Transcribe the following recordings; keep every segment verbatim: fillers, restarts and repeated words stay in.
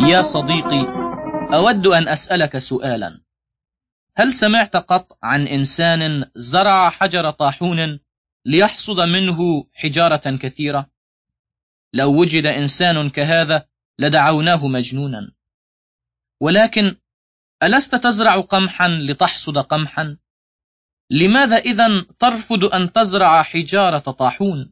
يا صديقي، أود أن أسألك سؤالا. هل سمعت قط عن إنسان زرع حجر طاحون ليحصد منه حجارة كثيرة؟ لو وجد إنسان كهذا لدعوناه مجنونا. ولكن ألست تزرع قمحا لتحصد قمحا؟ لماذا إذن ترفض أن تزرع حجارة طاحون؟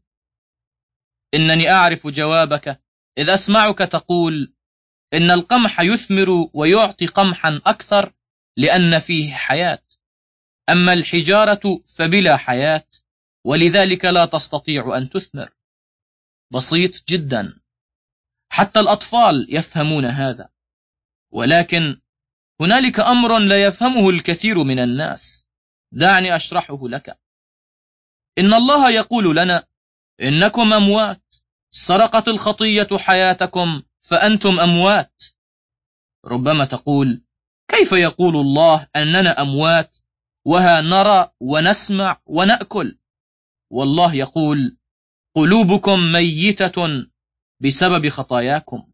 إنني أعرف جوابك إذ أسمعك تقول إن القمح يثمر ويعطي قمحا أكثر لأن فيه حياة، أما الحجارة فبلا حياة ولذلك لا تستطيع أن تثمر. بسيط جدا، حتى الأطفال يفهمون هذا، ولكن هنالك أمر لا يفهمه الكثير من الناس. دعني أشرحه لك. إن الله يقول لنا إنكم أموات، سرقت الخطية حياتكم فأنتم أموات. ربما تقول: كيف يقول الله أننا أموات وها نرى ونسمع ونأكل؟ والله يقول: قلوبكم ميتة بسبب خطاياكم.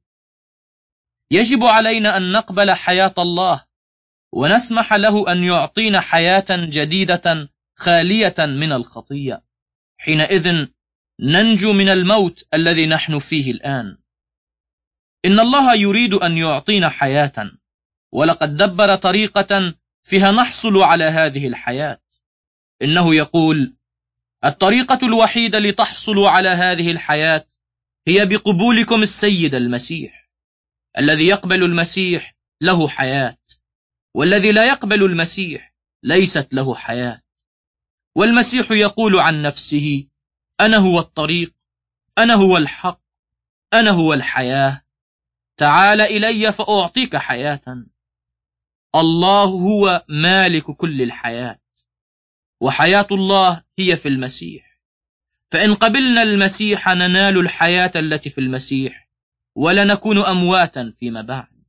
يجب علينا أن نقبل حياة الله ونسمح له أن يعطينا حياة جديدة خالية من الخطية. حينئذ ننجو من الموت الذي نحن فيه الآن. إن الله يريد أن يعطينا حياة، ولقد دبر طريقة فيها نحصل على هذه الحياة. إنه يقول: الطريقة الوحيدة لتحصلوا على هذه الحياة هي بقبولكم السيد المسيح. الذي يقبل المسيح له حياة، والذي لا يقبل المسيح ليست له حياة. والمسيح يقول عن نفسه: أنا هو الطريق، أنا هو الحق، أنا هو الحياة، تعال إلي فأعطيك حياة. الله هو مالك كل الحياة، وحياة الله هي في المسيح. فإن قبلنا المسيح ننال الحياة التي في المسيح، ولا نكون أمواتا فيما بعد.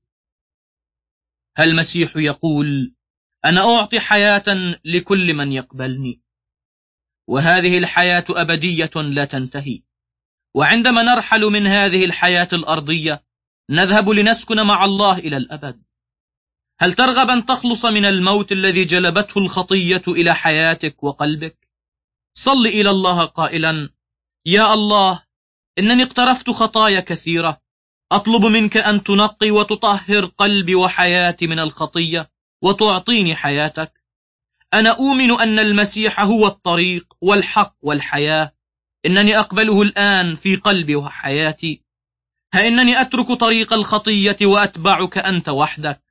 هل المسيح يقول: أنا أعطي حياة لكل من يقبلني، وهذه الحياة أبدية لا تنتهي، وعندما نرحل من هذه الحياة الأرضية نذهب لنسكن مع الله إلى الأبد. هل ترغب أن تخلص من الموت الذي جلبته الخطية إلى حياتك وقلبك؟ صل إلى الله قائلا: يا الله، إنني اقترفت خطايا كثيرة، أطلب منك أن تنقي وتطهر قلبي وحياتي من الخطية وتعطيني حياتك. أنا أؤمن أن المسيح هو الطريق والحق والحياة. إنني أقبله الآن في قلبي وحياتي. ها إنني أترك طريق الخطية وأتبعك أنت وحدك.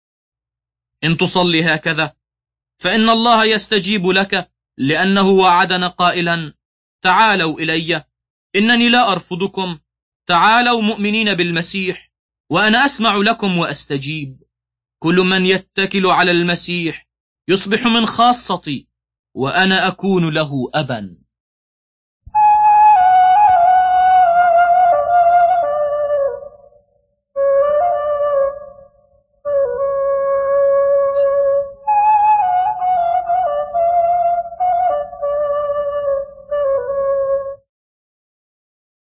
إن تصلي هكذا فإن الله يستجيب لك، لأنه وعدنا قائلا: تعالوا إلي، إنني لا أرفضكم، تعالوا مؤمنين بالمسيح وأنا أسمع لكم وأستجيب. كل من يتكل على المسيح يصبح من خاصتي، وأنا أكون له أبا.